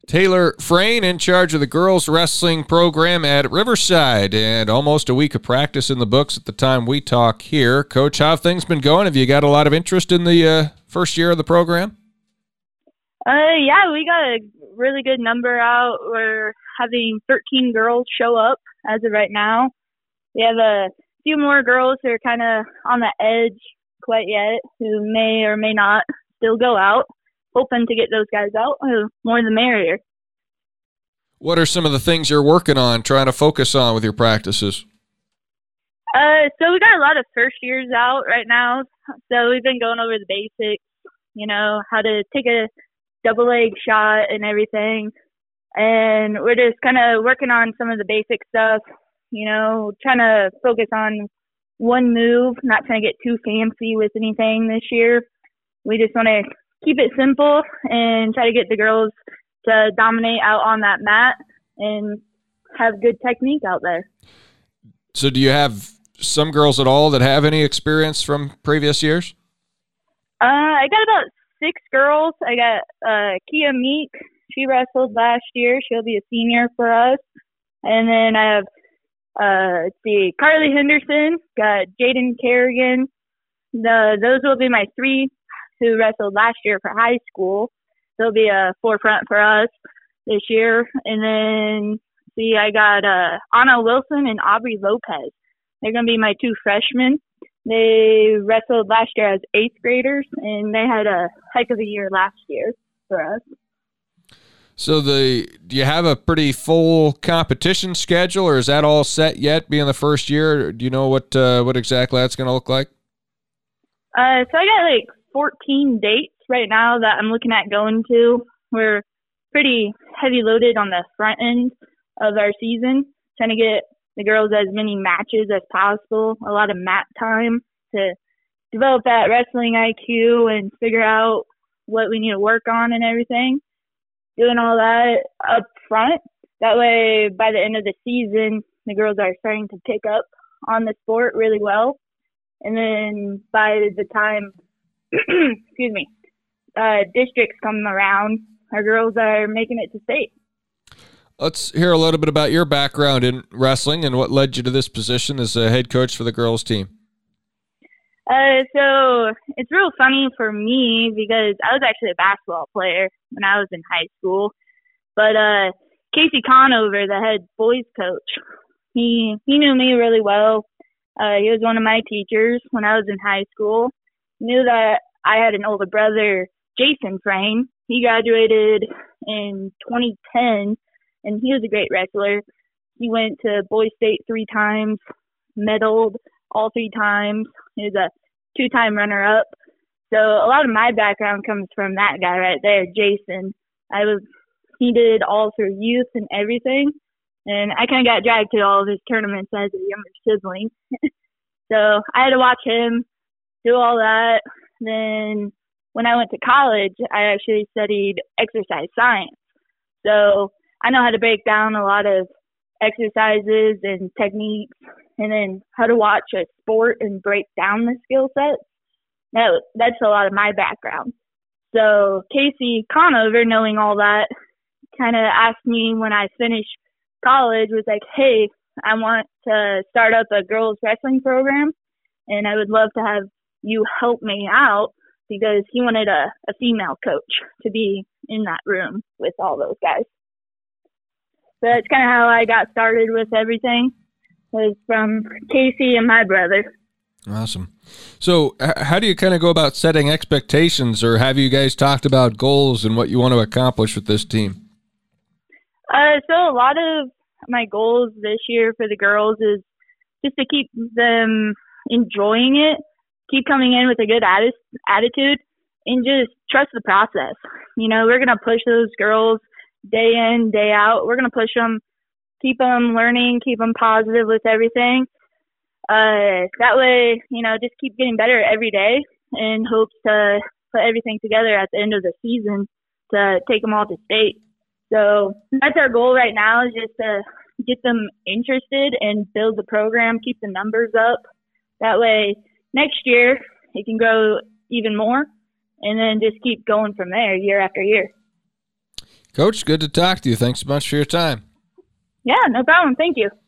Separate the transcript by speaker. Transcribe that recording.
Speaker 1: Taylor Frayne in charge of the girls wrestling program at Riverside, and almost a week of practice in the books at the time we talk here. Coach, how have things been going? Have you got a lot of interest in the first year of the program?
Speaker 2: Yeah, we got a really good number out. We're having 13 girls show up as of right now. We have a few more girls who are kind of on the edge quite yet, who may or may not still go out. Hoping to get those guys out, more the merrier.
Speaker 1: What are some of the things you're working on, trying to focus on with your practices?
Speaker 2: So we got a lot of first years out right now. So we've been going over the basics, how to take a double leg shot and everything. And we're just kind of working on some of the basic stuff, trying to focus on one move, not trying to get too fancy with anything this year. We just want to keep it simple and try to get the girls to dominate out on that mat and have good technique out there.
Speaker 1: So do you have some girls at all that have any experience from previous years?
Speaker 2: I got about 6 girls. I got Kia Meek. She wrestled last year. She'll be a senior for us. And then I have, Carly Henderson, got Jaden Kerrigan. Those will be my 3 who wrestled last year for high school. They'll be a forefront for us this year. And then, I got Anna Wilson and Aubrey Lopez. They're going to be my 2 freshmen. They wrestled last year as 8th graders, and they had a heck of a year last year for us.
Speaker 1: So do you have a pretty full competition schedule, or is that all set yet, being the first year? Do you know what exactly that's going to look like?
Speaker 2: So I got 14 dates right now that I'm looking at going to. We're pretty heavy loaded on the front end of our season, trying to get the girls as many matches as possible, a lot of mat time to develop that wrestling IQ and figure out what we need to work on and everything. Doing all that up front. That way, by the end of the season, the girls are starting to pick up on the sport really well. And then by the time districts come around, our girls are making it to state.
Speaker 1: Let's hear a little bit about your background in wrestling and what led you to this position as a head coach for the girls team.
Speaker 2: So it's real funny for me because I was actually a basketball player when I was in high school. But Casey Conover, the head boys coach, he knew me really well. He was one of my teachers when I was in high school. Knew that I had an older brother, Jason Frayne. He graduated in 2010, and he was a great wrestler. He went to Boys State 3 times, medaled all 3 times. He was a 2-time runner-up. So a lot of my background comes from that guy right there, Jason. He did all through youth and everything, and I kind of got dragged to all of his tournaments as a younger sibling. So I had to watch him do all that. Then when I went to college, I actually studied exercise science. So I know how to break down a lot of exercises and techniques, and then how to watch a sport and break down the skill sets. That's a lot of my background. So Casey Conover, knowing all that, kind of asked me when I finished college, was like, hey, I want to start up a girls wrestling program, and I would love to have you help me out, because he wanted a female coach to be in that room with all those guys. So that's kind of how I got started with everything, was from Casey and my brother.
Speaker 1: Awesome. So how do you kind of go about setting expectations, or have you guys talked about goals and what you want to accomplish with this team?
Speaker 2: So a lot of my goals this year for the girls is just to keep them enjoying it, keep coming in with a good attitude, and just trust the process. We're going to push those girls day in, day out. We're going to push them, keep them learning, keep them positive with everything. That way, just keep getting better every day, and hope to put everything together at the end of the season to take them all to state. So that's our goal right now, is just to get them interested and build the program, keep the numbers up. That way, next year, it can grow even more, and then just keep going from there year after year.
Speaker 1: Coach, good to talk to you. Thanks so much for your time.
Speaker 2: Yeah, no problem. Thank you.